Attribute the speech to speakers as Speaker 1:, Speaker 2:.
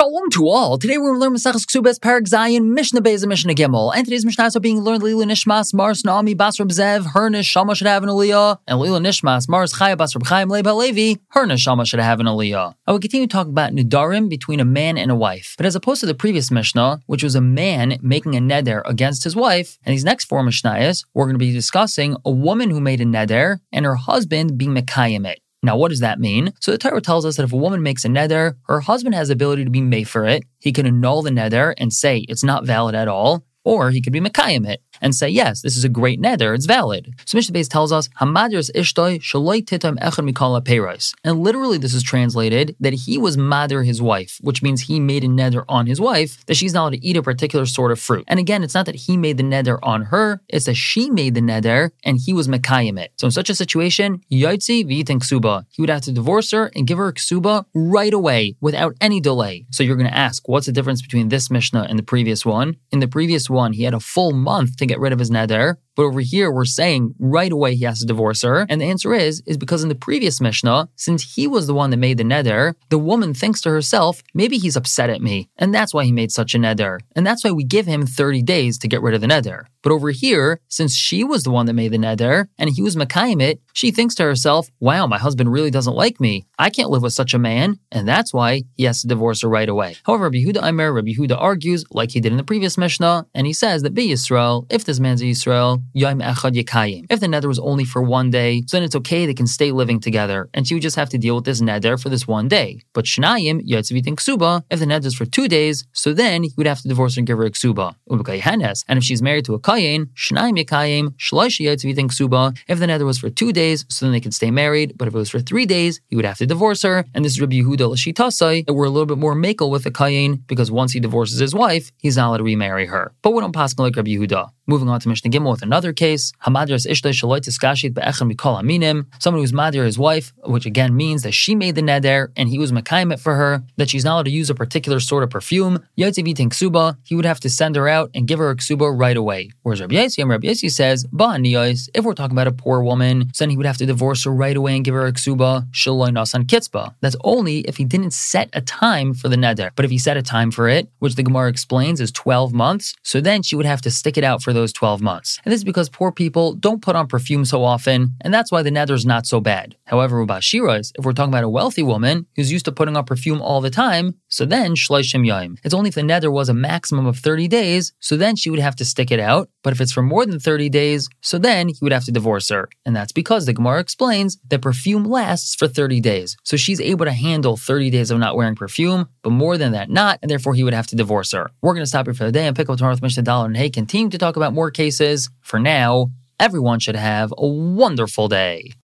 Speaker 1: Shalom to all. Today we're going to learn Maseches Ksubas Perek Zayin Mishnah Beis and Mishnah Gimel. And today's Mishnahs are being learned Lila Nishmas Mars Naomi Bas Reb Zev her Neshama should have an Aliyah, and Lila Nishmas Mars Chaya Bas Reb Chaim Leib HaLevi her Neshama should have an Aliyah. I will continue to talk about Nidarim between a man and a wife. But as opposed to the previous Mishnah, which was a man making a neder against his wife, and these next four Mishnayos, we're going to be discussing a woman who made a neder and her husband being Mekayim it. Now, what does that mean? So the Torah tells us that if a woman makes a neder, her husband has the ability to be made for it. He can annul the neder and say it's not valid at all, or he could be mekayim it and say, yes, this is a great neder, it's valid. So Mishnah Beis tells us, Hamadris ishtoi shaloi titam echad mikol hapeiros. And literally this is translated that he was madr his wife, which means he made a neder on his wife that she's not allowed to eat a particular sort of fruit. And again, it's not that he made the neder on her, it's that she made the neder and he was mekayim it. So in such a situation, yotzi v'yitin ksuba. He would have to divorce her and give her a ksuba right away without any delay. So you're going to ask, what's the difference between this Mishnah and the previous one? In the previous one, he had a full month to get rid of his neder. But over here, we're saying right away he has to divorce her. And the answer is because in the previous Mishnah, since he was the one that made the neder, the woman thinks to herself, maybe he's upset at me. And that's why he made such a neder. And that's why we give him 30 days to get rid of the neder. But over here, since she was the one that made the neder and he was mekayim it, she thinks to herself, wow, my husband really doesn't like me. I can't live with such a man. And that's why he has to divorce her right away. However, Rabbi Yehuda argues, like he did in the previous Mishnah, and he says that be Yisrael, if this man's a Yisrael, Yom Echad Yekayim. If the neder was only for one day, so then it's okay, they can stay living together, and she would just have to deal with this neder for this one day. But Shnayim Yotzi v'yitin ksuba, if the neder is for 2 days, so then he would have to divorce her and give her a ksuba. And if she's married to a kayin, Shnayim Yekayim Shlosh Yotzi v'yitin ksuba. If the neder was for 2 days, so then they could stay married. But if it was for 3 days, he would have to divorce her. And this is Rabbi Yehuda l'shitasai, that we're a little bit more makel with the kayin, because once he divorces his wife, he's not allowed to remarry her. But we don't pass like Rabbi Yehuda. Moving on to Mishnah Gimel with another case. Hamadras ishtoi shaloi tiskashit be'echan mikol aminim. Someone who's madr his wife, which again means that she made the neder and he was mekayim it for her, that she's not allowed to use a particular sort of perfume. Yotzi v'yitin ksuba, he would have to send her out and give her a ksuba right away. Whereas Rabbi Yossi says, ba'aniyos, if we're talking about a poor woman, so then he would have to divorce her right away and give her a ksuba, shaloi nasan kitzba. That's only if he didn't set a time for the neder. But if he set a time for it, which the Gemara explains is 12 months, so then she would have to stick it out for those 12 months. And this is because poor people don't put on perfume so often, and that's why the neder is not so bad. However, Ubashiras, if we're talking about a wealthy woman who's used to putting on perfume all the time, so then shloshim yom. It's only if the neder was a maximum of 30 days, so then she would have to stick it out. But if it's for more than 30 days, so then he would have to divorce her. And that's because the Gemara explains that perfume lasts for 30 days. So she's able to handle 30 days of not wearing perfume, but more than that not, and therefore he would have to divorce her. We're going to stop here for the day and pick up tomorrow with Mishnah Dalet and Hey, continue to talk about more cases. For now, everyone should have a wonderful day.